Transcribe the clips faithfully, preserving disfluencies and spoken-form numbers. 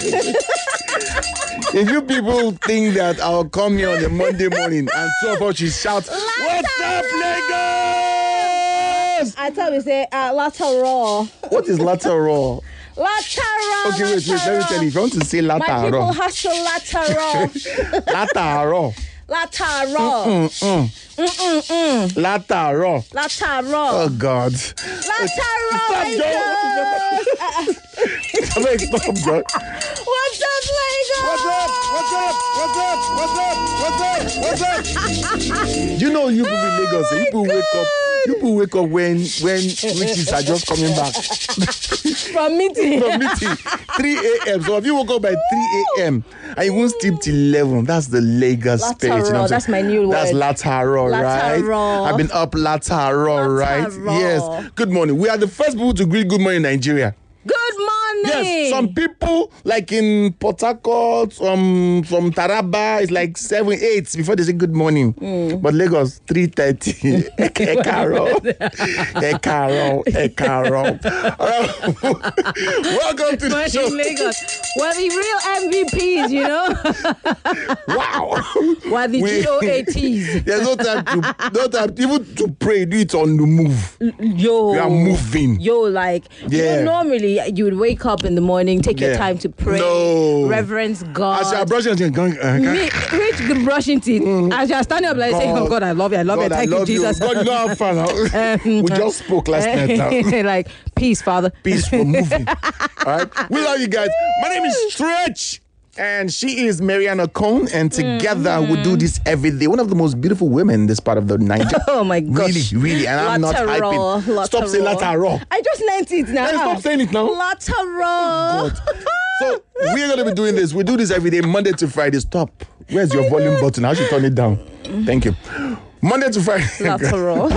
If you people think that I'll come here on a Monday morning and two of us should shout, "What's up, Lagos?" I thought we say uh, lateral. What is lateral? Lateral. Okay, wait, wait. Let me tell you. If you want to say My people lateral, hustle lateral. lateral, Lateral. mm, mm. Mm-mm-mm. lateral. Lateral. Oh God. Lateral. Stop, Joe. Wait, stop, Joe. What's up, Lagos? What's up? What's up? What's up? What's up? What's up? What's up? You know, you people in Lagos, you people wake up. You people wake up when when witches are just coming back From meeting. from meeting. three a.m. So if you woke up by three a.m. and you won't sleep till eleven, that's the Lagos spirit. You know what I'm That's saying? my new That's word. lateral, right? Lateral. I've been up lateral, right? Lateral. Yes. Good morning. We are the first people to greet good morning, Nigeria. Good morning. Yes, some people like in Port Harcourt, um, from Taraba, it's like seven, eight before they say good morning. Mm. But Lagos, three thirty. Ekaro, Ekaro, Ekaro. Welcome to the Morning, show. Lagos. We're the real M V Ps, you know. Wow. We're the We- G O A Ts. There's no time to, no time even to pray. Do it on the move. Yo. We are moving. Yo, like, Yeah. you know, normally you would wake up in the morning, take your Yeah. time to pray, No. reverence God. As you are brushing your teeth, going, uh, Me, which good brushing teeth. As you're standing up, like saying, "Oh God, I love you, I love God, you, thank I love you, Jesus." God, you know how fun. Huh? we just spoke last night. Now. Like, peace, Father. Peace, we're moving. All right. We love you guys. My name is Stretch. And she is Mariana Cone, and together Mm-hmm. we do this every day. One of the most beautiful women in this part of the Niger. Oh my gosh. Really, really. And I'm not Lateral, hyping. Stop saying lateral. I just learned it now. Hey, stop saying it now. Lateral. So we're going to be doing this. We do this every day, Monday to Friday. Stop. Where's your volume button? How should turn it down? Thank you. Monday to Friday. Lateral.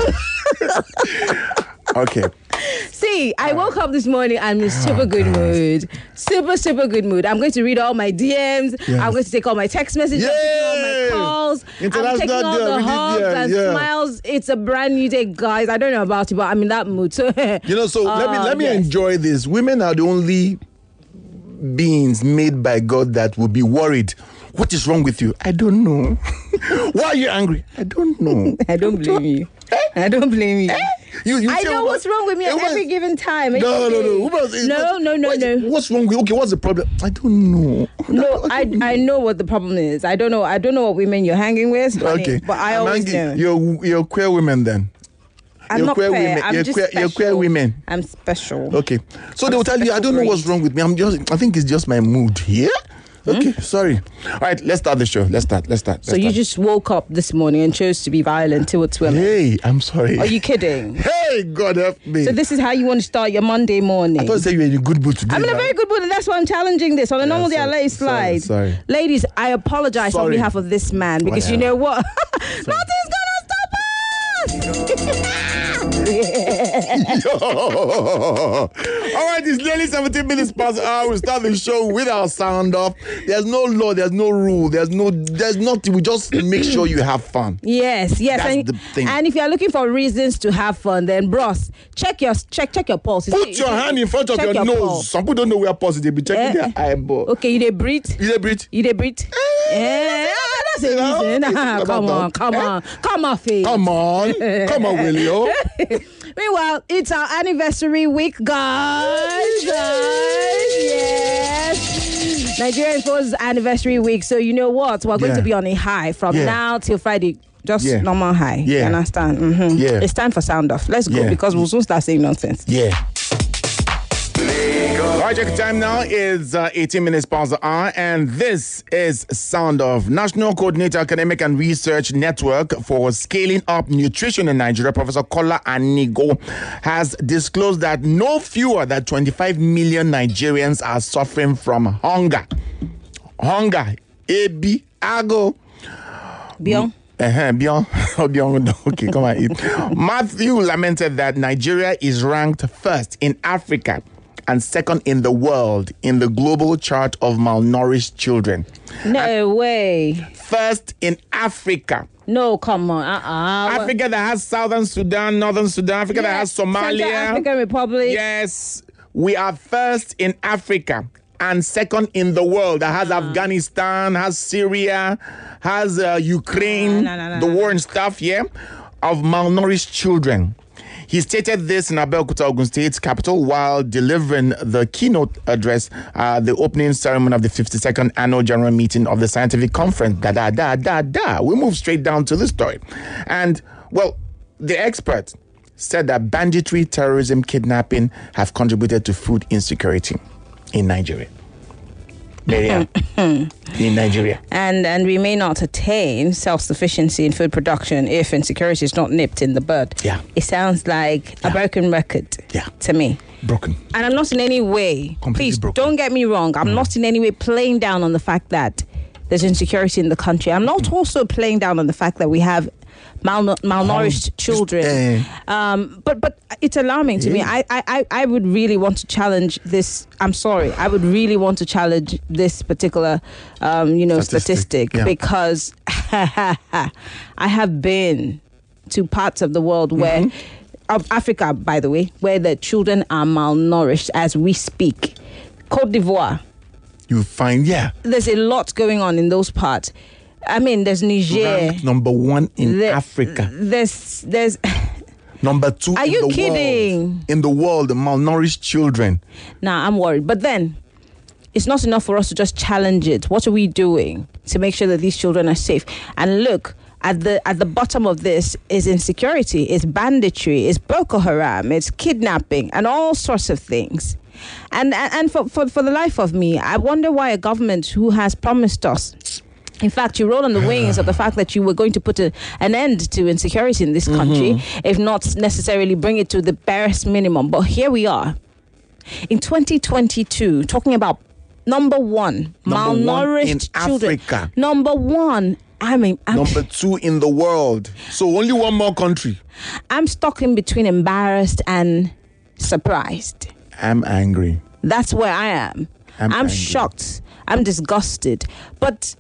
Okay. See, I woke up this morning and I'm in super good mood. Super, super good mood. I'm going to read all my D Ms. Yes. I'm going to take all my text messages. I'm taking all my Yay! calls. I'm International taking all Day, the we did- hugs yeah, and yeah. smiles. It's a brand new day, guys. I don't know about you, but I'm in that mood. So, You know, so let me uh, let me yes. enjoy this. Women are the only beings made by God that will be worried. What is wrong with you? I don't know. Why are you angry? I don't know. I don't blame you. I don't blame you. You, you I say, know "Woman, what's wrong with me at woman- every given time. No, no, no. Woman, No, no, no, what- no. What's wrong with? Okay, what's the problem? I don't know. No, I I know what the problem is. I don't know. I don't know what women you're hanging with. honey, Okay, but I I'm always angry. know. You're you're queer women then. I'm you're not queer queer. women. I'm You're just queer- special. you're queer women. I'm special. Okay, so they will tell you, I don't know what's wrong with me. I'm just, I think it's just my mood. Yeah. Okay, sorry. All right, let's start the show. Let's start. Let's start. Let's So you start. just woke up this morning and chose to be violent towards women. Hey, I'm sorry. Are you kidding? Hey, God help me. So this is how you want to start your Monday morning. I thought you said you were in a good mood today. I'm in a now. very good mood, and that's why I'm challenging this. On a normal day, I sorry, let it sorry, slide. sorry. Ladies, I apologize on Sorry. behalf of this man because you Whatever. know what? Nothing's gonna stop us. All right, it's nearly seventeen minutes past the hour. We start the show with our sound off. There's no law, there's no rule, there's no, there's nothing. We just make sure you have fun. Yes, yes, That's and, the thing. and if you're looking for reasons to have fun, then bros, check your check check your pulse. Put your hand in front of Check your, your nose. pulse. Some people don't know where pulse is. They be checking Eh. their eyeball. Okay, you dey breathe. You dey breathe? You dey breathe. Eh, ah, that's a You know, reason. it's Ah, about come on, that. come on, come on, face. Come on. Come on, Willio. Meanwhile, it's our anniversary week, guys. Guys, yes. Nigerian Phone's anniversary week. So you know what? We're going Yeah. to be on a high from Yeah. now till Friday. Just Yeah. normal high. Yeah. You understand? Mm-hmm. Yeah. It's time for sound off. Let's go Yeah. because we'll soon start saying nonsense. Yeah. All right, check the time now. It's uh, eighteen minutes past the hour, and this is Sound Off. National Coordinator Academic and Research Network for Scaling Up Nutrition in Nigeria, Professor Kola Anigo, has disclosed that no fewer than twenty-five million Nigerians are suffering from hunger. Hunger. A B. Ago. Beyond. Uh-huh, beyond, beyond, okay, come on, eat. Matthew lamented that Nigeria is ranked first in Africa and second in the world in the global chart of malnourished children. No way. First in Africa. No, come on. Uh-uh. Africa that has Southern Sudan, Northern Sudan, Africa that has Somalia. Central African Republic. Yes, we are first in Africa and second in the world. That has uh. Afghanistan, has Syria, has uh, Ukraine, no, no, no, the no, war no. and stuff, yeah, of malnourished children. He stated this in Abeokuta, Ogun State's capital, while delivering the keynote address at the opening ceremony of the fifty-second annual general meeting of the scientific conference. Da da da da da. We move straight down to the story, and well, the expert said that banditry, terrorism, kidnapping have contributed to food insecurity in Nigeria. in Nigeria. And and we may not attain self-sufficiency in food production if insecurity is not nipped in the bud. Yeah. It sounds like yeah. a broken record yeah. to me. Broken. And I'm not in any way, Completely please broken. don't get me wrong, I'm mm. not in any way playing down on the fact that there's insecurity in the country. I'm not mm. also playing down on the fact that we have Mal- malnourished children, uh, um, but but it's alarming to yeah. me. I, I I would really want to challenge this. I'm sorry, I would really want to challenge this particular, um, you know, statistic, statistic yeah. because I have been to parts of the world where, mm-hmm. of Africa, by the way, where the children are malnourished as we speak. Côte d'Ivoire. You find yeah. There's a lot going on in those parts. I mean, there's Niger. Ranked number one in there, Africa. There's, there's. Number two Are in you the kidding? world. In the world, the malnourished children. Nah, I'm worried. But then, it's not enough for us to just challenge it. What are we doing to make sure that these children are safe? And look, at the at the bottom of this is insecurity, it's banditry, it's Boko Haram, it's kidnapping, and all sorts of things. And and, and for, for, for the life of me, I wonder why a government who has promised us. In fact, you roll on the wings of the fact that you were going to put a, an end to insecurity in this country, mm-hmm. if not necessarily bring it to the barest minimum. But here we are, in twenty twenty-two, talking about number one, number malnourished one in children. Africa. Number one, I mean... I'm, number two in the world. So only one more country. I'm stuck in between embarrassed and surprised. I'm angry. That's where I am. I'm, I'm shocked. I'm disgusted. But...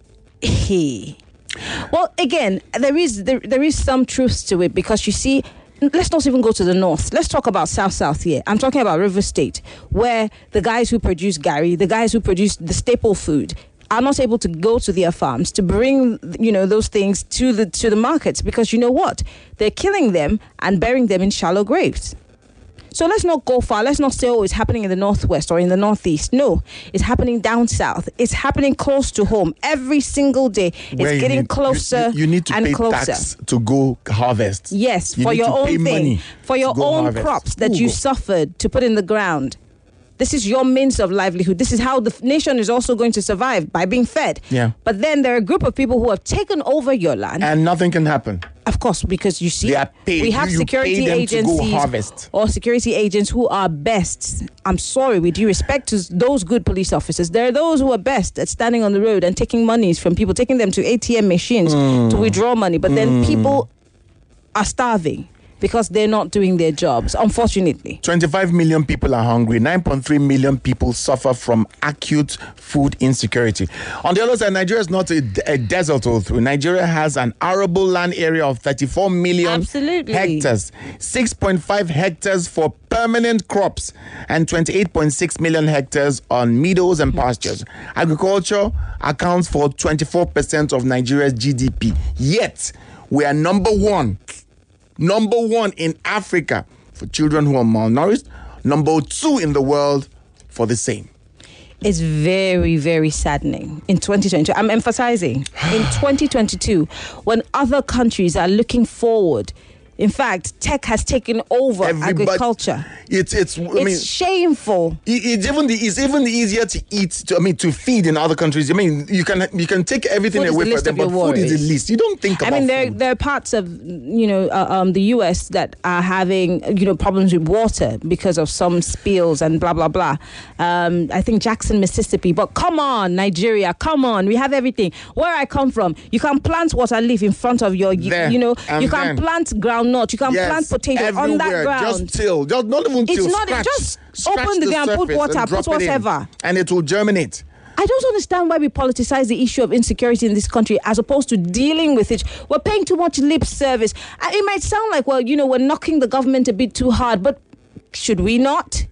He, well, again, there is there, there is some truth to it because you see, let's not even go to the north. Let's talk about South South here. I'm talking about River State, where the guys who produce Gary, the guys who produce the staple food, are not able to go to their farms to bring, you know, those things to the to the markets because you know what? They're killing them and burying them in shallow graves. So let's not go far. Let's not say, oh, it's happening in the northwest or in the northeast. No, it's happening down south. It's happening close to home every single day. It's Where getting need, closer you, you need to and pay closer. Tax to go harvest. Yes, you for your own thing, for your own harvest. crops that Ooh. you suffered to put in the ground. This is your means of livelihood. This is how the nation is also going to survive, by being fed. Yeah. But then there are a group of people who have taken over your land. And nothing can happen. Of course, because you see, they are paid. we have you, you security pay them agencies to go harvest. or security agents who are best. I'm sorry, with due respect to those good police officers, there are those who are best at standing on the road and taking monies from people, taking them to A T M machines mm. to withdraw money. But mm. then people are starving because they're not doing their jobs, unfortunately. twenty-five million people are hungry. nine point three million people suffer from acute food insecurity. On the other side, Nigeria is not a, a desert all through. Nigeria has an arable land area of thirty-four million Absolutely. hectares, six point five hectares for permanent crops, and twenty-eight point six million hectares on meadows and pastures. Agriculture accounts for twenty-four percent of Nigeria's G D P. Yet, we are number one. Number one in Africa for children who are malnourished. Number two in the world for the same. It's very, very saddening. In twenty twenty-two, I'm emphasizing, in twenty twenty-two, when other countries are looking forward, in fact, tech has taken over Everybody, agriculture. It's it's I it's mean, shameful. It, it's even the, it's even easier to eat. To, I mean, to feed in other countries. I mean, you can you can take everything food away the from them, but food is the least. You don't think about. I mean, there food. there are parts of you know uh, um, the U S that are having you know problems with water because of some spills and blah blah blah. Um, I think Jackson, Mississippi. But come on, Nigeria, come on, we have everything. Where I come from, you can plant water leaf in front of your you, there, you know you can then, plant ground. Not you can yes, plant potato everywhere, on that ground. Just till, just not even till. It's not scratch, just scratch open the, the ground, put water, put whatever, and it will germinate. I don't understand why we politicize the issue of insecurity in this country as opposed to dealing with it. We're paying too much lip service. It might sound like, well, you know, we're knocking the government a bit too hard, but should we not?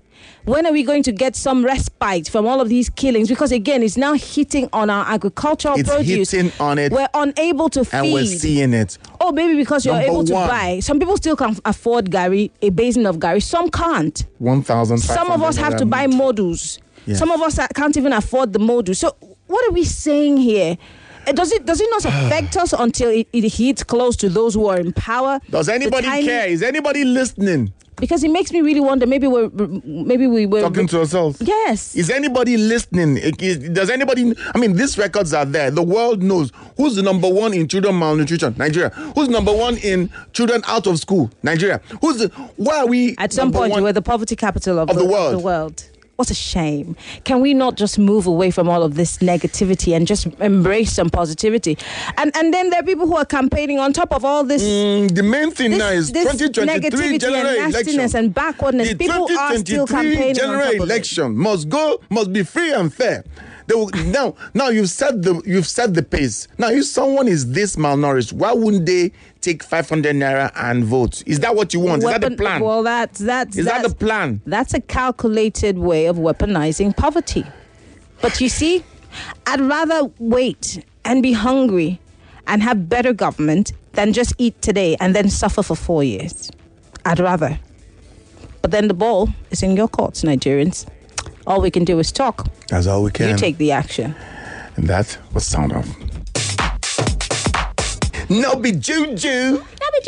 When are we going to get some respite from all of these killings? Because again, it's now hitting on our agricultural it's produce. hitting on it. We're unable to feed. And we're seeing it. Oh, maybe because you're Number able to one. buy. Some people still can afford Gary, a basin of Gary. Some can't. one thousand. Some of us have to buy modus. Yes. Some of us can't even afford the modus. So what are we saying here? Uh, Does it does it not affect us until it, it hits close to those who are in power? Does anybody tiny- care? Is anybody listening? Because it makes me really wonder. Maybe we're maybe we were Talking to ourselves. Yes. Is anybody listening? Is- Does anybody? I mean, these records are there. The world knows who's the number one in children malnutrition. Nigeria. Who's number one in children out of school? Nigeria. Who's the? Why are we? At some number point, one? we're the poverty capital of, Of the world. Of the world. What a shame. Can we not just move away from all of this negativity and just embrace some positivity? And and then there are people who are campaigning on top of all this. Mm, the main thing this, now is this twenty twenty-three negativity general and nastiness election. and backwardness. The People are still campaigning general on top of it. election must go, must be free and fair. They will, now, now you've set the you've set the pace. Now, if someone is this malnourished, why wouldn't they take five hundred naira and vote? Is that what you want? Is that the Weapon- plan? Well, that's that's Is that that's, the plan? That's a calculated way of weaponizing poverty. But you see, I'd rather wait and be hungry and have better government than just eat today and then suffer for four years. I'd rather. But then the ball is in your courts, Nigerians. All we can do is talk. That's all we can. You take the action. And that was Sound Off. No be juju.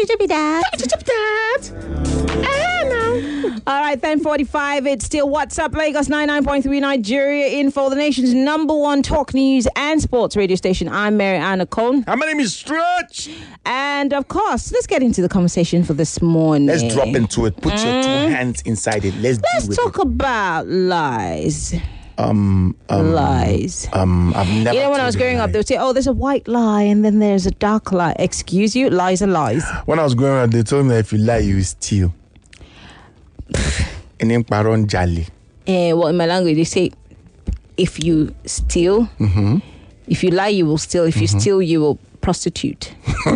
All right, ten forty-five. It's still WhatsApp Lagos ninety-nine point three Nigeria Info, the nation's number one talk news and sports radio station. I'm Mary Anna Cone. And my name is Stretch. And of course, let's get into the conversation for this morning. Let's drop into it. Put your two hands inside it. Let's, Let's deal with talk it. about lies. Um, um, Lies. Um, I've never. You know, when I told was a growing lie. up, they would say, oh, there's a white lie and then there's a dark lie. Excuse you? Lies are lies. When I was growing up, they told me that if you lie, you will steal. And then paron jolly. Eh, well, in my language, they say, if you steal, Mm-hmm. if you lie, you will steal. If you steal, you will prostitute.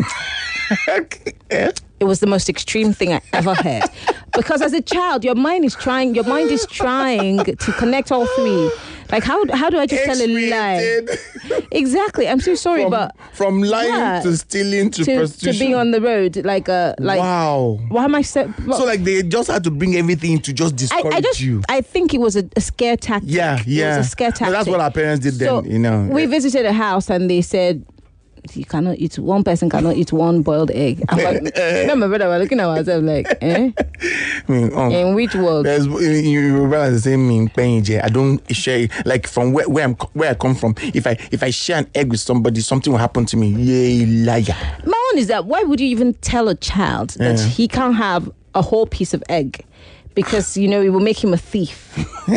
It was the most extreme thing I ever heard. Because as a child, your mind is trying, your mind is trying to connect all three. Like, how how do I just tell a lie? X-rated. Exactly. I'm so sorry, From, but from lying Yeah. to stealing to, to, prostitution. to being on the road, like uh, like wow. why am I so? So like they just had to bring everything to just I, discourage I just you. I think it was a, a scare tactic. Yeah, yeah. It was a scare No, tactic. that's what our parents did So then, you know. we visited a house and they said, you cannot eat, one person cannot eat one boiled egg. I'm like, me and my brother were looking at ourselves like, eh? I mean, um, In which world? There's you, you realize the same mean penje. I don't share it. Like from where, where I'm where I come from. If I if I share an egg with somebody, something will happen to me. Yay, liar. My own is that why would you even tell a child that Yeah. he can't have a whole piece of egg? Because, you know, it will make him a thief.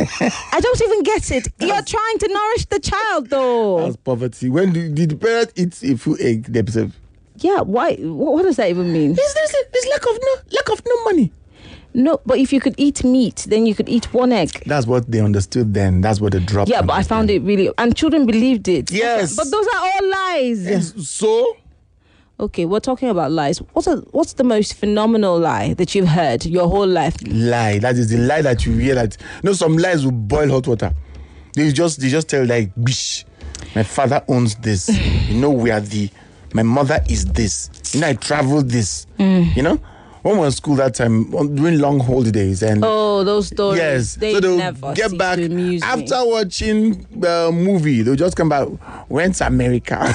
I don't even get it. You're trying to nourish the child, though. That's poverty. When do, did the parent eat a full egg themselves? Yeah, why? What, what does that even mean? There's, there's, there's lack of no lack of no money. No, but if you could eat meat, then you could eat one egg. That's what they understood then. That's what they dropped. Yeah, but I found it really... And children believed it. Yes. But those are all lies. Yes. So Okay, we're talking about lies. What's a, what's the most phenomenal lie that you've heard your whole life? lie. That is the lie that you hear. That you know, some lies will boil hot water. They just they just tell like, bish, my father owns this. You know, we are the. My mother is this. You know, I traveled this. You know, when we were in school that time on- during long holidays and. Oh, those stories. Yes, They so they'll never get cease back to amuse me. after watching the movie. They'll just come back. Went to America.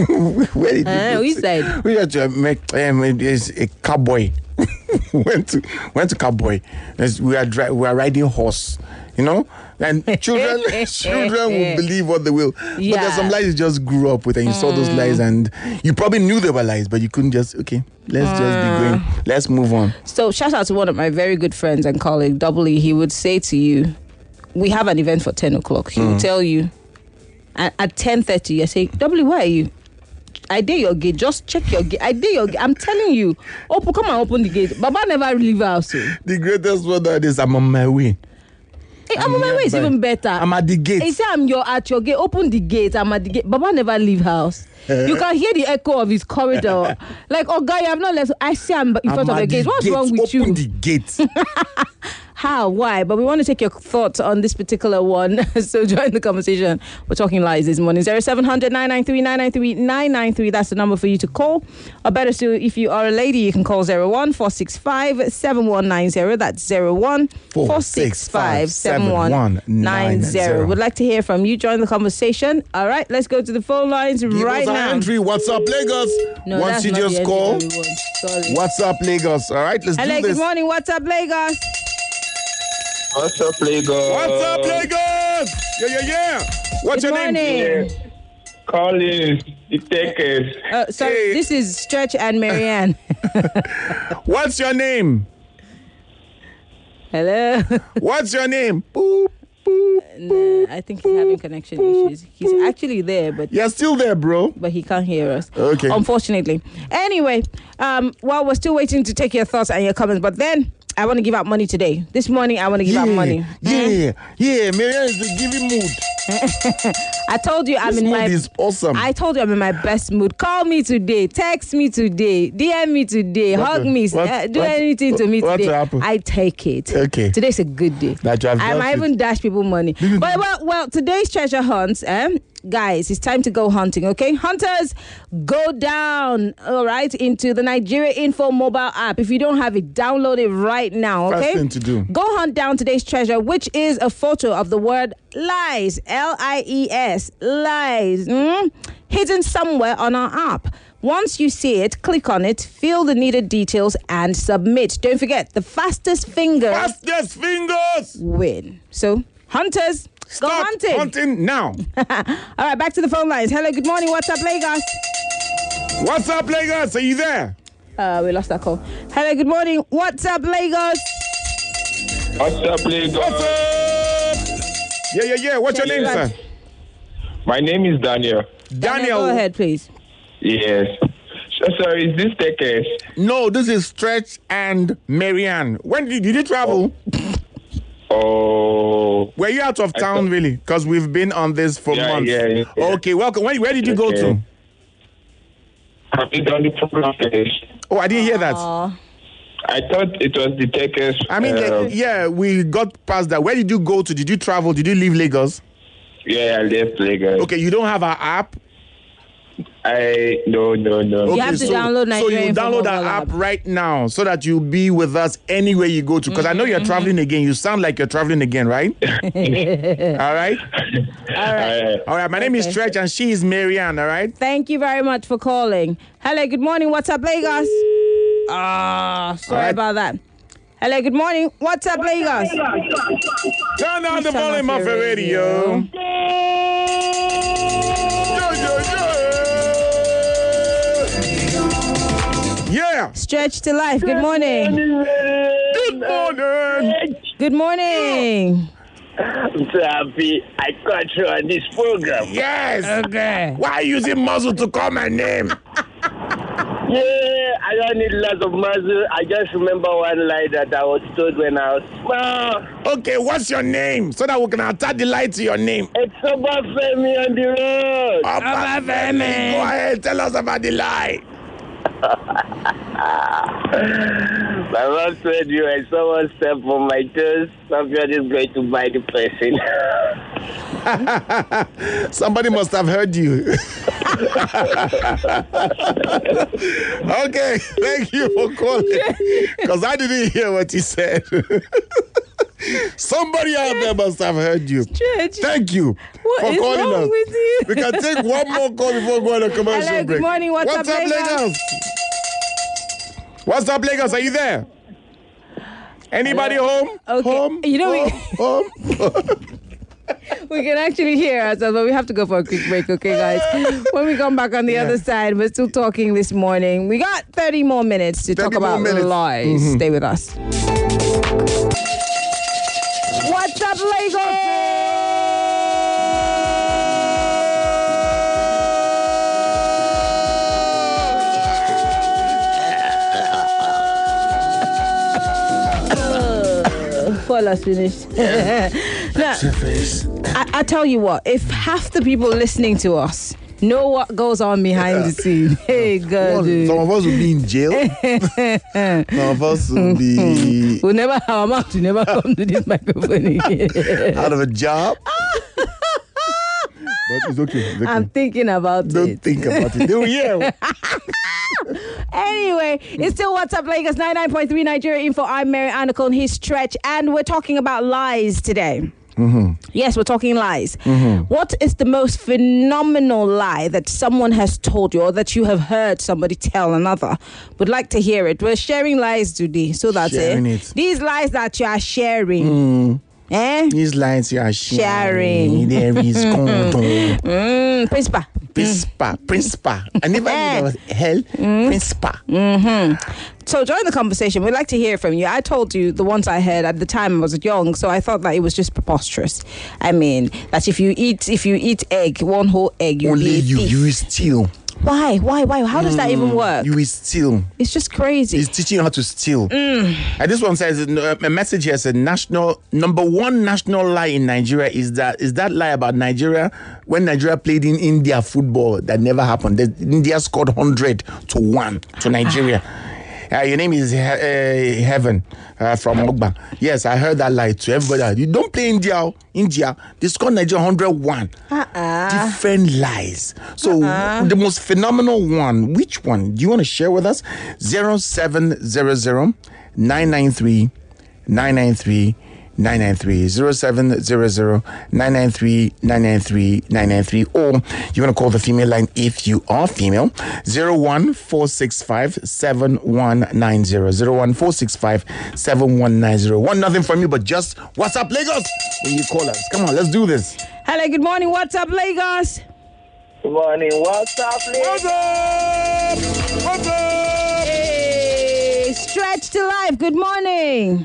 Where did Eh, you go which to? side? We went to America. Um, it is a cowboy. went to went to cowboy. Yes, we are dri- we are riding horse. You know, and children children will believe what they will. But Yeah. there's some lies you just grew up with, and you saw those lies, and you probably knew they were lies, but you couldn't just okay. Let's just be going. Let's move on. So shout out to one of my very good friends and colleague, Double E. He would say to you, we have an event for ten o'clock. He will tell you, at, at ten thirty, I say, Double E, where are you? I dare your gate. Just check your gate. I dare your gate. I'm telling you. Open, come and open the gate. Baba never leave house. So. The greatest one that is I'm on my way. Hey, I'm on my way. It's nearby. even better. I'm at the gate. He said, I'm your, at your gate. Open the gate. I'm at the gate. Baba never leave house. You can hear the echo of his corridor. Like, oh, guy, I'm not left. I say I'm in front I'm of the at gate. What's wrong with Open you? the gate. how, why, but we want to take your thoughts on this particular one. So join the conversation. We're talking lies this morning. zero seven hundred nine nine three nine nine three nine nine three. That's the number for you to call. Or better still, if you are a lady, you can call zero one four six five seven one nine zero. That's zero one four six five seven one nine zero. Would like to hear from you. Join the conversation. All right, let's go to the phone lines Give right us our now. entry. What's up, Lagos? No, Once that's you not just the call. entry that we want. Sorry. What's up, Lagos? All right, let's Hello, do this. good morning. What's up, Lagos? What's up, Lagos? What's up, Lagos? Yeah, yeah, yeah. What's Good your morning. name? Collins, the takers. Uh, sorry, Hey. this is Stretch and Marianne. What's your name? Hello. What's your name? Boop, boop. Nah, I think he's having connection issues. He's actually there, but You're still there, bro. but he can't hear us. Okay. Unfortunately. Anyway, um, while we're still waiting to take your thoughts and your comments, but then I want to give out money today. This morning, I want to give yeah, out money. Yeah, yeah. Marianne is the giving mood. I told you I'm This in mood my. is awesome. I told you I'm in my best mood. Call me today. Text me today. D M me today. What hug the- me. what- uh, do what- anything to me what today. happened? I take it. Okay. Today's a good day. That you have I dealt might with. even dash people money. But well, well, today's treasure hunts, eh? Guys, it's time to go hunting, okay? Hunters, go down, all right, into the Nigeria Info mobile app. If you don't have it, download it right now, First okay? thing to do. Go hunt down today's treasure, which is a photo of the word lies, L I E S, lies, mm, hidden somewhere on our app. Once you see it, click on it, fill the needed details, and submit. Don't forget, the fastest finger Fastest fingers. win. So, hunters, go Start hunting. hunting now. All right, back to the phone lines. Hello, good morning. What's up, Lagos? What's up, Lagos? Are you there? Uh, we lost that call. Hello, good morning. What's up, Lagos? What's up, Lagos? What's up? Yeah, yeah, yeah. What's your Check name, it out. sir? My name is Daniel. Daniel. Go ahead, please. Yes. So, sorry, is this takers? No, this is Stretch and Marianne. When did, did you travel? Oh, Were you out of town, thought- really? Because we've been on this for Yeah, months. yeah, yeah. Okay, welcome. Where, where did you go Okay. to? have you done the program finish? Oh, I didn't hear that. Aw. I thought it was the takers. I mean, uh, like, yeah, we got past that. Where did you go to? Did you travel? Did you leave Lagos? yeah, I left Lagos. Okay, you don't have our app? I no no no. You Okay, have to so, download So Nigeria you Info download our mobile app app. right now so that you'll be with us anywhere you go to. Because I know you're traveling again. You sound like you're traveling again, right? All right? All right. Uh, All right, my name is Okay. Stretch and she is Marianne, all right? Thank you very much for calling. Hello, good morning. What's up, Lagos? Ah, sorry All right. about that. Hello, good morning. What's up, Lagos? Turn down the Turn off volume of your the radio. radio. Yo, yo, yo. Yeah. Stretch to life. Good morning. Good morning. Good morning. I'm so happy I caught you on this program. Yes. Okay. Why are you using muzzle to call my name? Yeah, I don't need lots of muscle. I just remember one lie that I was told when I was small. Okay, what's your name? So that we can attach the light to your name. It's about Femi on the road. Obafemi. Go ahead, tell us about the lie. My mom said you and someone stepped on my toes. Someone is going to buy the person. Somebody must have heard you. Okay, thank you for calling. Because I didn't hear what you said. Somebody out there must have heard you. Stretch. Thank you What for is calling wrong us. with you? We can take one more call before going to commercial Hello, good break. morning. What's up, Lagos? What's up, Lagos? Are you there? Anybody home? Okay. Home? You know, we- home? home? We can actually hear ourselves, but we have to go for a quick break, okay, guys? When we come back on the Yeah. other side, we're still talking this morning. We got thirty more minutes to talk thirty more about minutes. lies. Mhm. Stay with us. What's up, Lagos? Paul has finished. Now, I, I tell you what, if half the people listening to us know what goes on behind the scene. Hey, God. Some, some of us will be in jail. Some of us will be... We'll never have a mouth to never come to this microphone again. Out of a job. But it's okay. It's okay. I'm thinking about Don't it. Don't think about it. Do yeah. Anyway, it's still What's Up Lagos ninety-nine point three Nigeria Info. I'm Mary Anacone, his Stretch, and we're talking about lies today. Mm-hmm. Yes, we're talking lies. Mm-hmm. What is the most phenomenal lie that someone has told you or that you have heard somebody tell another? Would like to hear it. We're sharing lies today, so that's Sharing it. it. These lies that you are sharing. Mm. Eh? These lines you are Sharing. sharing. There is condom. Mm, Principal. Principal. Principal. I never knew that was hell. Principal. Mm-hmm. So join the conversation. We'd like to hear from you. I told you the ones I heard at the time I was young, so I thought that it was just preposterous. I mean, that if you eat if you eat egg, one whole egg, you Only be a you. thief. You will steal. Why? Why? Why? How does that even work? You will steal. It's just crazy. He's teaching you how to steal. Mm. And this one says, uh, a message here says, national number one national lie in Nigeria is that is that lie about Nigeria when Nigeria played in India football that never happened. The, India scored one hundred to one to Nigeria. Uh, your name is he- uh, Heaven uh, from Ogba. Yes, I heard that lie to everybody. You don't play India. India, they scored Nigeria one hundred one. Uh-uh. Different lies. So Uh-uh. the most phenomenal one, which one do you want to share with us? zero seven zero zero nine nine three nine nine three nine nine three zero seven zero zero nine nine three nine nine three nine nine three, or you want to call the female line if you are female. zero one four six five seven one nine zero zero one four six five seven one nine zero. Want nothing from you but just What's Up Lagos when you call us. Come on, let's do this. Hello, good morning. What's up, Lagos? Good morning. What's up, What's ladies? up? What's up? Hey, Stretch to Life. Good morning.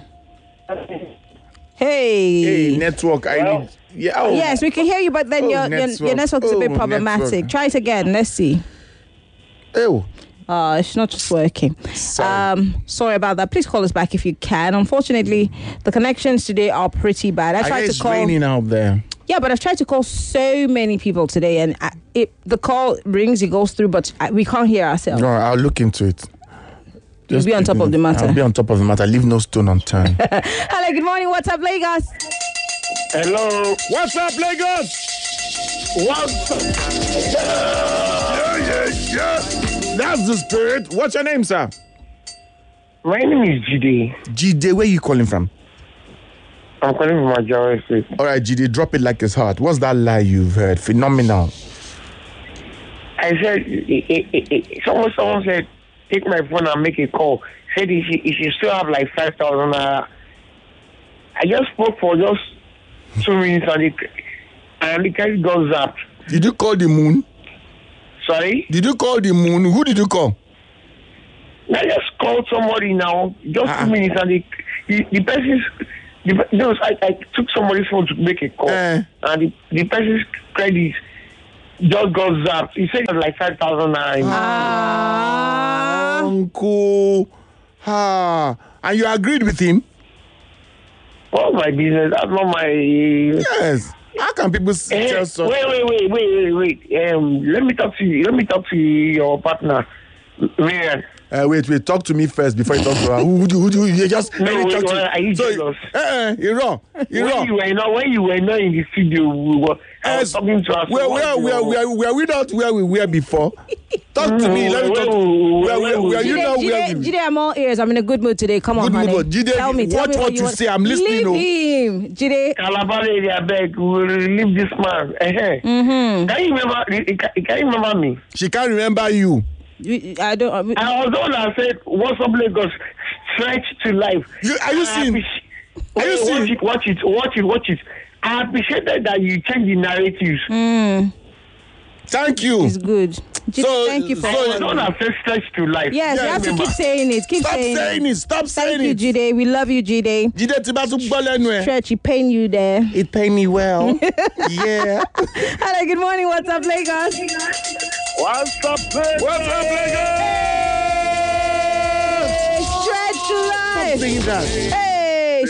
Hey. Hey, network. I Well, need. Yeah. Oh. Yes, we can hear you, but then Oh, your, your network. your network is a bit Oh, problematic. network. Try it again. Let's see. Oh. Uh, it's not just working. Sorry. Um, sorry about that. Please call us back if you can. Unfortunately, the connections today are pretty bad. I I tried guess to it's call. raining out there. Yeah, but I've tried to call so many people today, and I, it the call rings, it goes through, but I, we can't hear ourselves. No, I'll look into it. You'll be on top of the matter. I'll be on top of the matter. Leave no stone unturned. Hello, good morning. What's up, Lagos? Hello. What's up, Lagos? What's up? Yeah, yeah, yeah. That's the spirit. What's your name, sir? My name is Jide. Jide, where you calling from? I'm calling from Nigeria State. All right, Jide, drop it like it's hot. What's that lie you've heard? Phenomenal. I said, eh, eh, eh, eh, someone, someone said, take my phone and make a call. Said if you, if you still have like five thousand naira. I just spoke for just two minutes and the, and the guy got zapped. Did you call the moon? Sorry? Did you call the moon? Who did you call? I just called somebody now, just Ah. two minutes, and the, the, the person's, the, no, I, I took somebody's phone to make a call, Eh. and the, the person's credit just got zapped. He said it was like five thousand naira. Ah. Uncle. Ah. And you agreed with him? What's my business? That's not my. Yes. How can people s- Eh, tell wait, something? wait, wait, wait, wait, wait. Um, let me talk to you. Let me talk to your partner, Marian. Uh, wait, wait. Talk to me first before you talk to her. Who, who, do- who, do you just No, let me wait, talk to wait, are you so, jealous? eh, eh, you're wrong. You're When wrong. you were not, when you were not in the studio, we were. I was Yes. talking to us. Where, where, where, where, where we not where we were before? Talk to me. Let me talk. Where, where, where you know where Jide, we Jide, I'm all ears. I'm in a good mood today. Come on, Good mood, honey. but Jide, tell me, tell watch me what you you want. say. I'm listening, Leave oh. him, Jide. Calabar area, beg, we will leave this man. Uh-huh. Mm-hmm. Can you remember? Can you remember me? She can't remember you. You- I don't. I, I was the one that said, "What's up, Lagos? Stretch to life." You are you I seeing? appreci- Are you Wait, seeing? Watch it, watch it, watch it, watch it. I appreciated that you changed the narratives. mm, Thank you. it's good. Jide, So- thank you for. so- I was the one that said stretch to life. yes, Yeah, you have to remember. keep saying it. Keep Stop saying, saying it. it. Stop saying Thank you, it. Jide. We love you, Jide. Jide ti bá tún gbọ́ lẹ́nu ẹ̀. Stretch, you pain you there. It pay me well. Yeah. Hello, good morning. What's up, Lagos? What's up, Lagos? What's up, Lagos? Stretch to Stop life. saying that. Hey,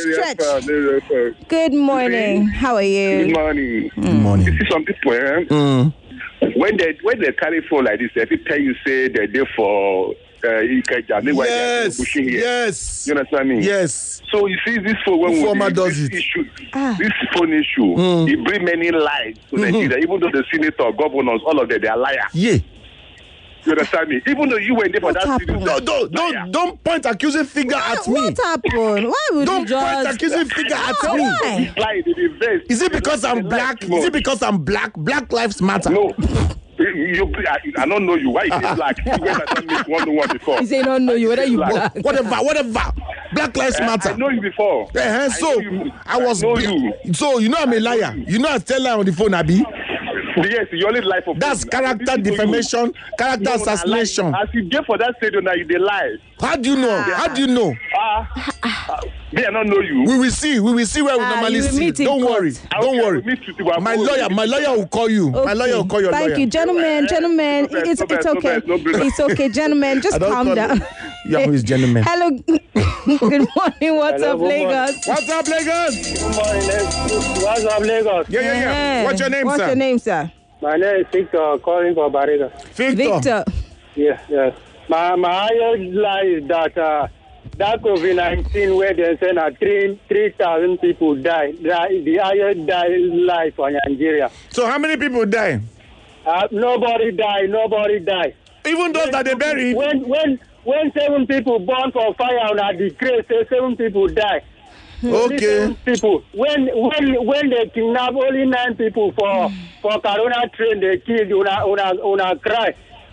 Stretch. Good morning. How are Good you? morning. Good morning. You see some people, eh? Mm. when they when they carry phone like this, if they tell you say they're there for uh, Ikeja, meanwhile Yes, they're pushing here. yes. You understand me? Yes. So you see this phone when we Informer this, does this it. issue, Ah. this phone issue, Mm. it bring many lies to Nigeria. Even though the senator, governors, all of them, they are liars. Yeah. You understand me? Even though you were there for What that happened? senator, No, don't, liar. don't, don't point accusing finger at me. What happened? Why would Don't you just... point accusing finger at Oh, me. why? Lie, they dey vex. Is it They because lie, I'm they lie black? too Is it much. because I'm black? Black lives matter. No. You, I, I don't know you. Why is it black? You went and done this one to one before. He say don't know you, whether you Black. black. Whatever, whatever. Black lives I, matter. I know you before. Eh, so know you. I was. I know you. So you know I'm a liar. You know I tell lie on the phone, Abi. Yes, you only lie for. That's phone. character I listen to you. defamation, character No, na assassination. lie. As you get for that stadium now, you dey lie. How do you know? How do you know? Ah, uh, me I don't know you. We will see. We will see where we Ah, normally you will see. meet in Don't court. worry. Ah, Don't okay, worry. I will meet you tomorrow. My lawyer, my lawyer will call you. My lawyer will call your Thank lawyer. you, gentlemen, gentlemen. No vex, It's no it's vex, no okay. vex, no vex. It's okay, gentlemen. Just I don't calm call down. You are with gentlemen. Hello. Good morning. What's Hello, up, good morning. Lagos? What's up, Lagos? Good morning. What's up, Lagos? Yeah, yeah, yeah. Yeah. What's your name, What's sir? your name, sir? My name is Victor, calling for Bariga. Victor. Victor. Yes, yes. My my highest lie is that uh, that COVID nineteen where they say that three three thousand people died. That the highest die lie for Nigeria. So how many people die? Uh, nobody died. Nobody died. Even those that they buried. When when when seven people burn for fire on a decree, say seven people die. Only Okay. seven people. When when when they kidnap only nine people for for Corona train, they killed una una una cry.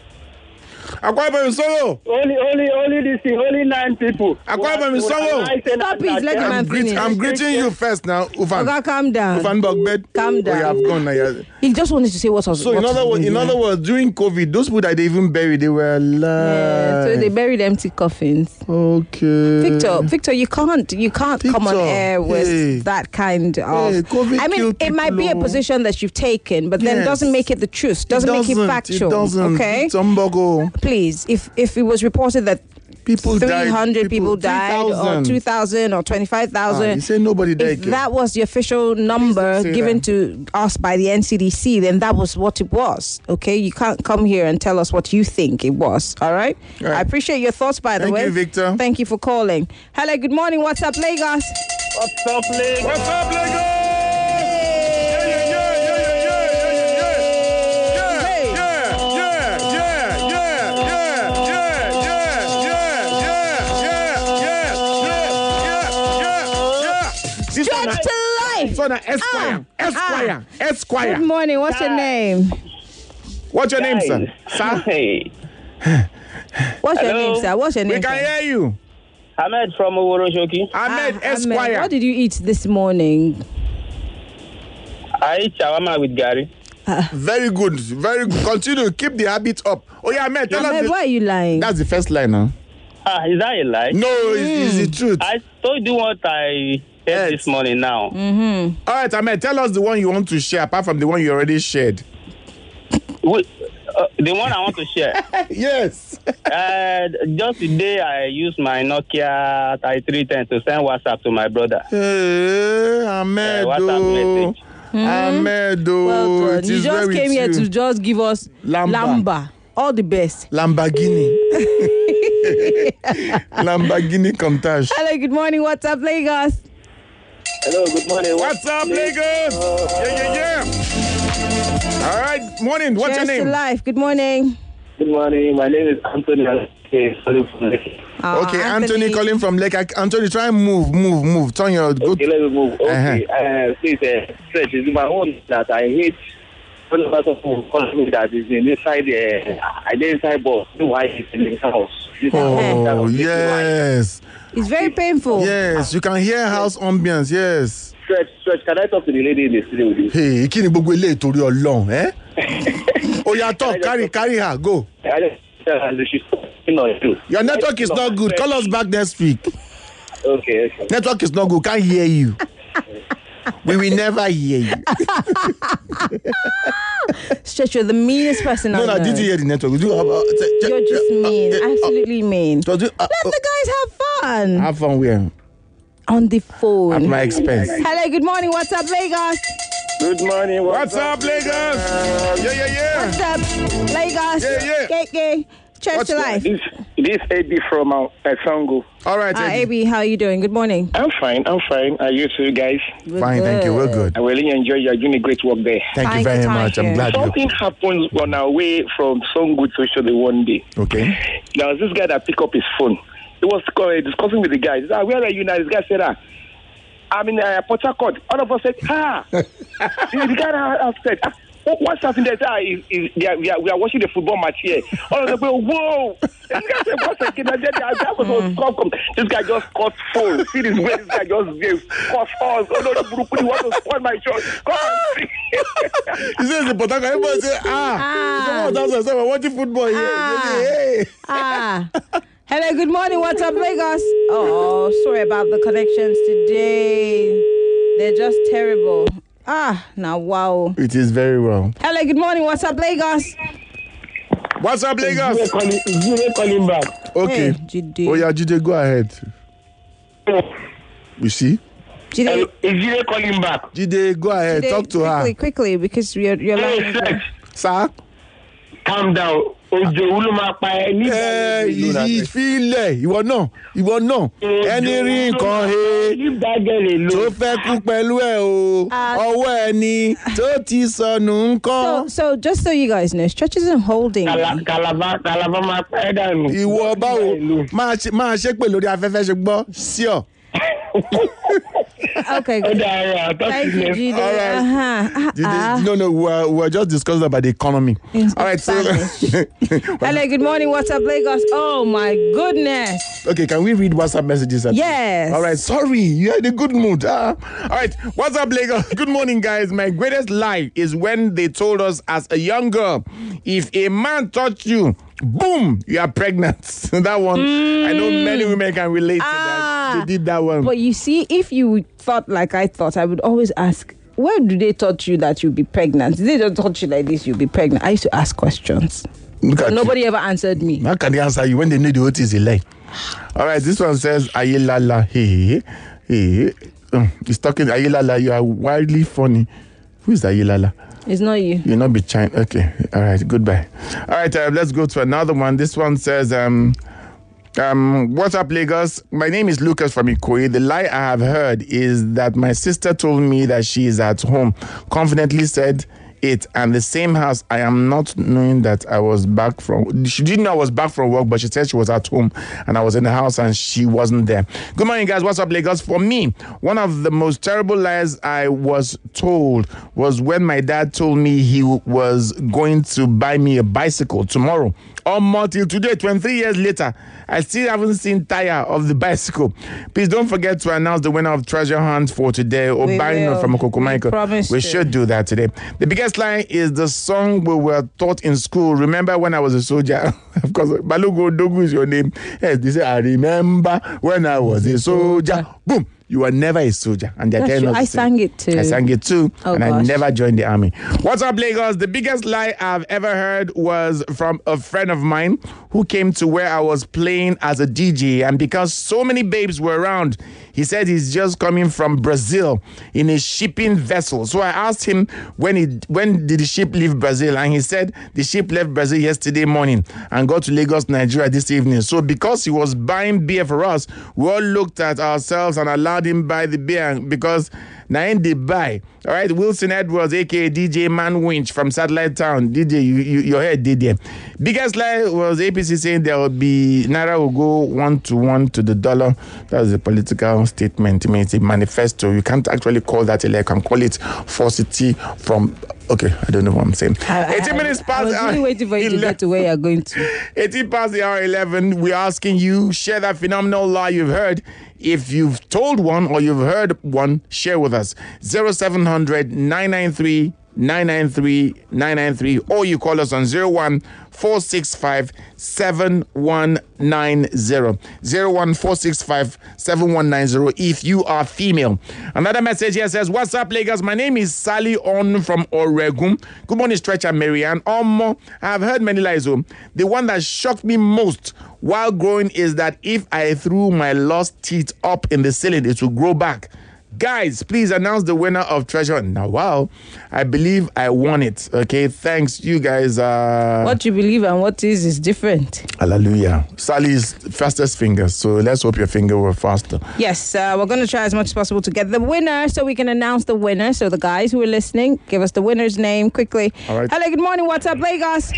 Akwa Ibom solo. Only only only this thing, only nine people. Akwa Ibom is solo. Stop it, let the man I'm, greet, finish. I'm greeting you first now, Ufan. Okay, calm down. Ufan Bogbed. Calm Oh, you down. have gone now. yeah. He just wanted to say what was. So in what other was words, in there. other words, during COVID, those people that they even buried, they were alive. Yeah, so they buried empty coffins. Okay. Victor, Victor, you can't, you can't come on Victor, air with hey. that kind of. Hey, COVID I mean, killed it might be a people, oh. position that you've taken, but then Yes. doesn't make it the truth. Doesn't, make it factual. It doesn't. Okay, It's umbogo. please, if if it was reported that People three died. hundred people, died, or three thousand. two thousand, or twenty-five Ah, thousand. you say nobody died. If that was the official number say given that. to us by the N C D C, then that was what it was. Okay, you can't come here and tell us what you think it was. All right. All right. I appreciate your thoughts, by the Thank way. you, Victor. Thank you for calling. Hello. Good morning. What's up, Lagos? What's up, Lagos? What's up, Lagos? Yeah, yeah, yeah, yeah, yeah, yeah, Hey. yeah, yeah, yeah, yeah, yeah, yeah, yeah, yeah, yeah, yeah, yeah, yeah, yeah. This one, Stretch to life. this one, Esquire, Ah. Esquire, Esquire. Good morning. What's your name? What's your name, sir? Sir, Hey, What's your Hello. name, sir? What's your we name? can sir? hear you. Ahmed from Oworosoki. Ahmed Ah, Ahmed, Esquire. what did you eat this morning? I eat shawarma with Gary. Very good, very good. Continue, keep the habit up. Oh yeah, Ahmed, tell Ahmed, us. why are you lying? The, that's the first line, huh? Ah, is that a lie? No, it's, it's the truth. I told you what I said Yes. this morning now. All right, Ahmed, tell us the one you want to share apart from the one you already shared. We, uh, the one I want to share. Yes. uh, just today, I used my Nokia thirty-three ten to send WhatsApp to my brother. Hey, Ahmed. Uh, WhatsApp oh. message. Ahmed. oh, Well done. it You is well just with came here you. to just give us Lamba. lamba. All the best. Lamborghini. Lamborghini Countach. Hello, good morning. What's up, Lagos? Hello, good morning. What's up, Lagos? Yeah, yeah, yeah. All right, morning. What's Cheers your to name? life. Good morning. Good morning. My name is Anthony. Okay, sorry for the- Oh, Okay, Anthony. calling from Lake. Anthony, try and move, move, move. Turn your good. Okay, let me move. Okay, Uh-huh. uh, please, uh, stretch. It's my own that I hate. One person who calls me that is in inside the I did inside boss. No, why is in the house? This Oh, is- yes. It's very painful. Yes, you can hear house ambience, yes. Stretch, stretch. Can I talk to the lady in the studio with you? Hey, kí ni gbogbo eléyìí torí Ọlọ́run, eh? Oh, yeah, talk, carry, carry her, go. I just tell her that she's talking on you. Your network is not good. Call us back next week. Okay, okay. Network is not good. Can't hear you. We will never hear you. Stretch, you're the meanest person No, I no, know. did you hear the network? Do you have, uh, You're just mean. Absolutely mean. So do, uh, Let the guys have fun. have fun where? On the phone. At my expense. Hello, good morning. What's up, Lagos? Good morning. What's, What's up, Lagos? Uh, yeah, yeah, yeah. What's up, Lagos? Yeah, yeah. Gay, gay. Church What's to life. This, this A B from uh, Sango. All right, uh, A B, how are you doing? Good morning. I'm fine. I'm fine. Are you two guys? We're fine, good. thank you. We're good. I really enjoy you. You're doing a great work there. Thank Fine, you very good time much. I'm here. glad you. Something happened on our way from Sango to show the one day. Okay. There was this guy that picked up his phone. He was uh, discussing with the guy. He said, ah, where are you now? This guy said, ah, I'm in uh, Port Harcourt. All of us said, ah. The guy said, ah. What's happening there? Ah, is, is, they are, we, are, we are watching the football match here. All of them go, whoa! And this guy said, what's again? This guy just caught phone. See this way, this guy just gave caught us. Oh no, you want to spoil my shot. Come on, see. He says the Port Harcourt. Everybody say, ah. Someone else said, we're watching football here. Ah. Hey. Ah. Hello, good morning. What's up, Lagos? Oh, sorry about the connections today. They're just terrible. Ah, now wow. It is very well. Hello, good morning. What's up, Lagos? What's up, Lagos? Jide calling, Jide calling back. Okay. Hey, Jide. Oh yeah, Jide, go ahead. You see? Jide, Is Jide calling back? Jide, go ahead. Jide, Talk to quickly, her. quickly, because you're you're Hey, lying. Sex, Sir? calm down. Ojo Ulu máa pa ẹ́ nígbà Ẹ wo ló yìí fílẹ̀ ìwọ náà ìwọ náà ẹni rí nǹkan he nígbàgẹ̀lẹ̀ tó ló. fẹ́ kú pẹ̀lú ẹ̀ o Ah. ọwọ́ ẹni tó ti sọnù So, ńkọ́. so just so you guys know, church isn't holding. Kàlà- Kàlàbà Kàlàbà máa pa ẹ́ dànù. Ìwọ báwo máa ṣe- máa ṣépè lórí afẹ́fẹ́ ṣe gbọ́ sí ọ. Okay, Ó good. dára, I'll talk to Thank you you, next. Jide. All right. Uh-huh. Did Uh-uh. they- no no we were, we were just discussing about the economy. In All right, so Hello, good morning. What's up, Lagos? Oh my goodness. okay, can we read WhatsApp messages? At Yes. All right, sorry, you're in a good mood. Ah. All right, what's up, Lagos? Good morning, guys. My greatest lie is when they told us as a young girl, if a man touched you, boom, you are pregnant. That one, I know many women can relate to Ah. that. They did that one. But you see, if you thought like I thought, I would always ask, where do they taught you that you'll be pregnant? Did they just taught you like this, you'll be pregnant? I used to ask questions. Look But at nobody you. ever answered me. How can they answer you when they know the what is a lie? All right, this one says, Ayelala, hey, hey. Um, he's talking, Ayelala, you are wildly funny. Who is Ayelala? It's not you. You'll not be China. Okay. All right. Goodbye. All right. Uh, let's go to another one. This one says, um, um, what's up, Lagos? My name is Lucas from Ikoyi. The lie I have heard is that my sister told me that she is at home, confidently said it, and the same house. I am not knowing that I was back from, she didn't know I was back from work, but she said she was at home and I was in the house and she wasn't there. Good morning, guys. What's up, Lagos? For me, one of the most terrible lies I was told was when my dad told me he was going to buy me a bicycle tomorrow. Or till today, twenty-three years later, I still haven't seen tire of the bicycle. Please don't forget to announce the winner of Treasure Hunt for today, or We buying will. from Okoko We Michael. promise We to. should do that today. The biggest lie is the song we were taught in school. Remember when I was a soldier? Of course, Balogo Dogu is your name. Yes, they say, I remember when I was a soldier. Boom. You were never a soldier. And they're That's telling true. us I the same. sang it too. I sang it too. Oh, and I gosh. never joined the army. What's up, Lagos? The biggest lie I've ever heard was from a friend of mine who came to where I was playing as a D J. And because so many babes were around, he said he's just coming from Brazil in a shipping vessel. So I asked him when he when did the ship leave Brazil, and he said the ship left Brazil yesterday morning and got to Lagos, Nigeria this evening. So because he was buying beer for us, we all looked at ourselves and allowed him buy the beer because now in the buy. All right, Wilson Edwards, aka D J Man Winch from Satellite Town. D J, you, you, your head did there. Biggest lie was A P C saying there will be Naira will go one to one to the dollar. That was a political statement. I mean, it's a manifesto. You can't actually call that a lie. You can call it falsity from. Okay, I don't know what I'm saying. I, eighteen I, minutes I past. was really waiting for you to get to where you're going to. eighteen past the hour eleven. We're asking you, share that phenomenal lie you've heard. If you've told one or you've heard one, share with us. zero seven hundred nine nine three nine nine three nine nine three, or you call us on zero one four six five seven one nine zero. zero one four six five seven one nine zero if you are female. Another message here says, what's up, Lagos? My name is Sally On from Oregon. Good morning, Stretch and Marianne. Omo, I've heard many lies. Oh. The one that shocked me most while growing is that if I threw my lost teeth up in the ceiling, it will grow back. Guys, please announce the winner of Treasure. Now, wow, I believe I won it. Okay, thanks, you guys. Uh, What you believe and what is is different. Hallelujah. Sally's fastest fingers, so let's hope your finger were faster. Yes, uh, we're going to try as much as possible to get the winner so we can announce the winner. So the guys who are listening, give us the winner's name quickly. All right. Hello, good morning. What's up, Lagos?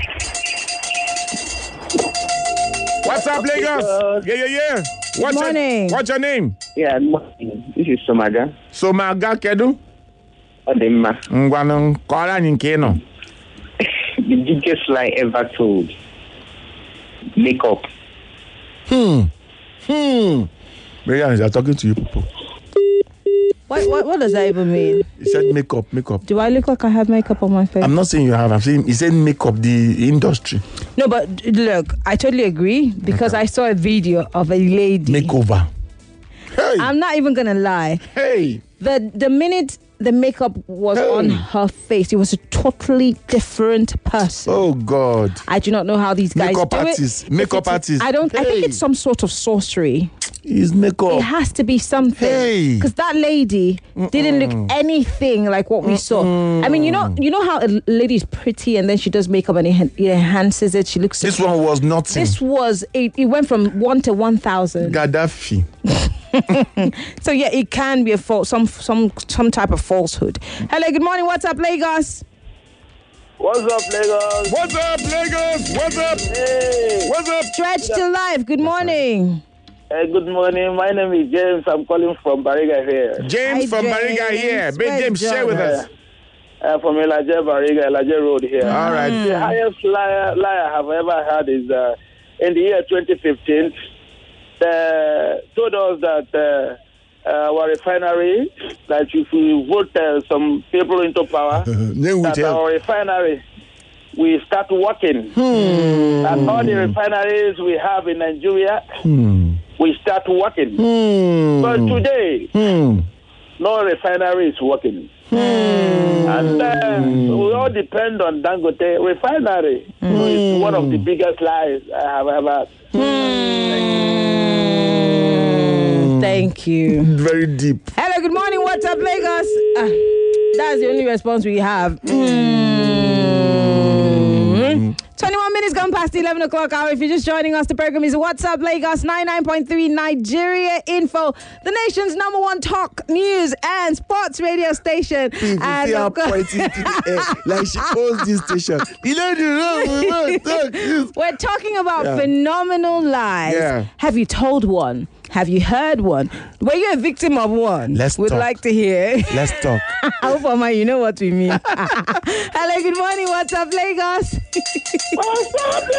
What's up, Lagos? Yeah, yeah, yeah. What's Good morning. Your, what's your name? Yeah, this is Somaga. Somaga Kedu? Odema. Ngwanu Kora Ninkeno. The biggest lie ever told. Makeup. Hmm. Hmm. Marianne, they're talking to you people. What, what, what does that even mean? He said makeup, makeup. Do I look like I have makeup on my face? I'm not saying you have. I'm saying he said makeup, the industry. No, but look, I totally agree because Okay. I saw a video of a lady. Makeover. Hey. I'm not even going to lie. Hey. The the minute the makeup was Hey. on her face, it was a totally different person. Oh God. I do not know how these guys Makeup do artist. it. Makeup If it's- artist. I don't. I think Hey. it's some sort of sorcery. He's makeup. It has to be something. Hey. Because that lady didn't look anything like what we saw. I mean, you know, you know how a lady is pretty and then she does makeup and it, en- it enhances it. She looks. This one was nothing. This was it. It went from one to one thousand. Gaddafi. So yeah, it can be a false, some some some type of falsehood. Hello, good morning. What's up, Lagos? What's up, Lagos? What's up, Lagos? What's up? Hey. What's up? Stretch to life. Good morning. Uh, good morning. My name is James. I'm calling from Bariga here. James Hi, from James. Bariga here. Big Where's James, share with John? us. Uh, from Elaje Bariga, Elaje Road here. All right. The highest lie, lie I have ever had is uh, in the year twenty fifteen, they told us that uh, uh, our refinery, that if we vote uh, some people into power, Name with that help. our refinery we start working. Hmm. And all the refineries we have in Nigeria, Hmm. we start working. Hmm. But today, Hmm. no refinery is working. Hmm. And uh, we all depend on Dangote refinery. So it's one of the biggest lies I have ever Mm, Thank you. Very deep. Hello, good morning. What's up, Lagos? Ah, that's the only response we have. Mm. twenty-one minutes gone past the eleven o'clock hour. If you're just joining us, the program is What's Up Lagos ninety-nine point three Nigeria Info, the nation's number one talk, news, and sports radio station. People And see her of course- pointing to the air like she owns this station. You know the wrong woman. Talk this. We're talking about Yeah. phenomenal lies. Yeah. Have you told one? Have you heard one? Were you a victim of one? Let's We'd talk. like to hear. Let's talk. I hope, Mama, you know what we mean. Hello, good morning. What's up, Lagos? What's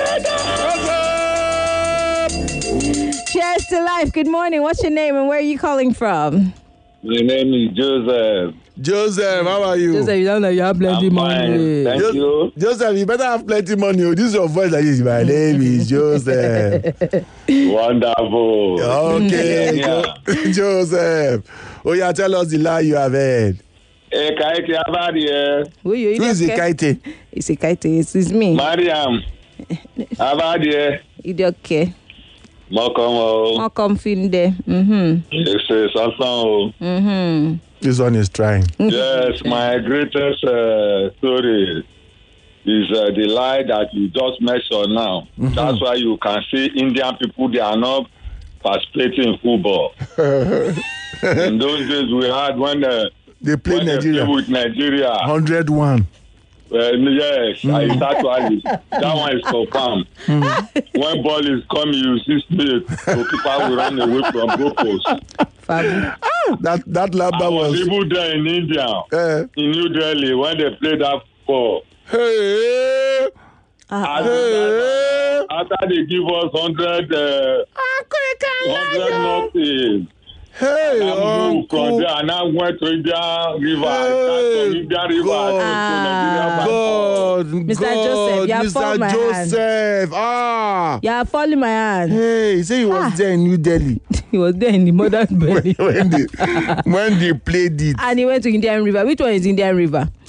up? Cheers to life. Good morning. What's your name and where are you calling from? My name is Joseph. Joseph, how are you? Joseph, you sound like you have plenty I'm money. fine. Thank Jo- you. Joseph, you better have plenty money. Oh. This is your voice like this. My name is Joseph. Wonderful. Okay, Yeah. Jo- Joseph. Oh yeah, tell us the lie you have heard. Hey, Kaiti Abadi, Who you? Who is the Kaite? It's a kite. It's, it's me. Mariam. Abadi, Idoke. Mokomo. Welcome, Finde. Mm-hmm. It's a Samson. Mm-hmm. This one is trying. Yes, my greatest uh, story is uh, the lie that you just mentioned now. Mm-hmm. That's why you can see Indian people, they are not participating in football. In those days we had when, uh, They play when they Nigeria. play with Nigeria. one hundred one. Uh, yes, I actually. That one is confirmed. When ball is coming, you see Smith. So people will run away from goalposts. Fabu. That that I lamba was was. even there in India, Uh, in New Delhi, when they played that ball. hey, Uh, hey. After they give us hundred, uh, hundred nothing. Hey, I moved from uncle. there and I went to Indian River. I Hey, started from Indian River. God. I came to Nigeria by bus. God, Mister God, Joseph, you have followed my Mister hand. Joseph. Ah. yeah, follow my hand. Hey, he said he was Ah. there in New Delhi He was there in the mother's belly. when they when they played it. And he went to Indian River. Which one is Indian River?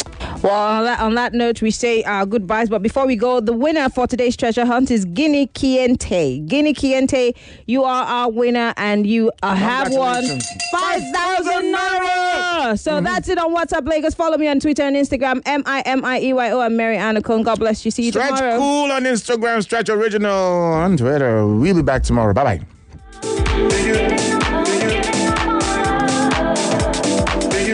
Well, on that, on that note, we say our goodbyes. But before we go, the winner for today's treasure hunt is Guinea Kiente. Guinea Kiente, you are our winner, and you uh, have won five thousand naira. So mm-hmm. that's it on WhatsApp Lagos. Follow me on Twitter and Instagram, M I M I E Y O, and Mary Anna Cone. God bless you. See you Stretch tomorrow. Cool on Instagram, Stretch Original on Twitter. We'll be back tomorrow. Bye bye.